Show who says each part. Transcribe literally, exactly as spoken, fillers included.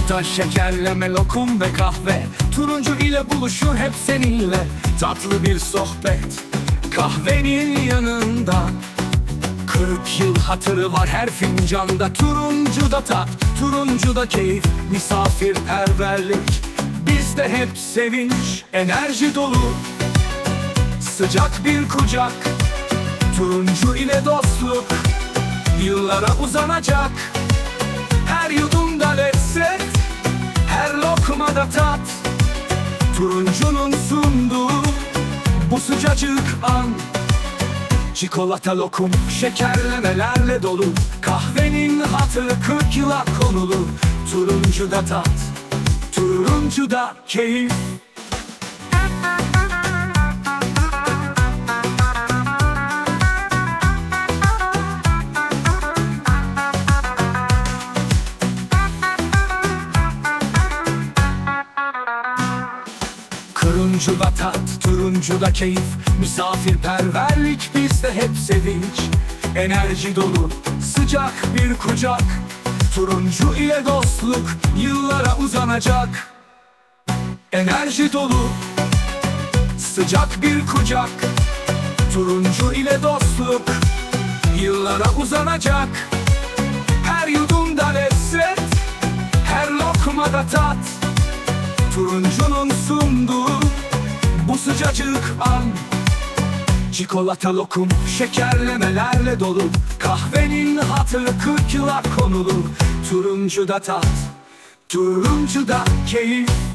Speaker 1: Çikolata, şekerleme, lokum ve kahve, turuncu ile buluşur hep seninle. Tatlı bir sohbet kahvenin yanında. Kırk yıl hatırı var her fincanda. Turuncuda tat, turuncuda keyif, misafirperverlik, bizde hep sevinç, enerji dolu, sıcak bir kucak. Turuncu ile dostluk yıllara uzanacak. Her yudumda lezzet, her lokmada tat. Turuncunun sunduğu bu sıcacık an. Çikolata, lokum, şekerlemelerle dolu, kahvenin hatırı kırk yıla konulu. Turuncuda tat, turuncuda keyif. Turuncuda tat, turuncuda keyif, misafirperverlik, bizde hep sevinç, enerji dolu, sıcak bir kucak. Turuncu ile dostluk yıllara uzanacak. Enerji dolu, sıcak bir kucak. Turuncu ile dostluk yıllara uzanacak. Her yudumda lezzet, her lokmada tat. Turuncunun sunduğu bu sıcacık an. Çikolata, lokum, şekerlemelerle dolu, kahvenin hatırı kırk yıla konulu. Turuncuda tat, turuncuda keyif.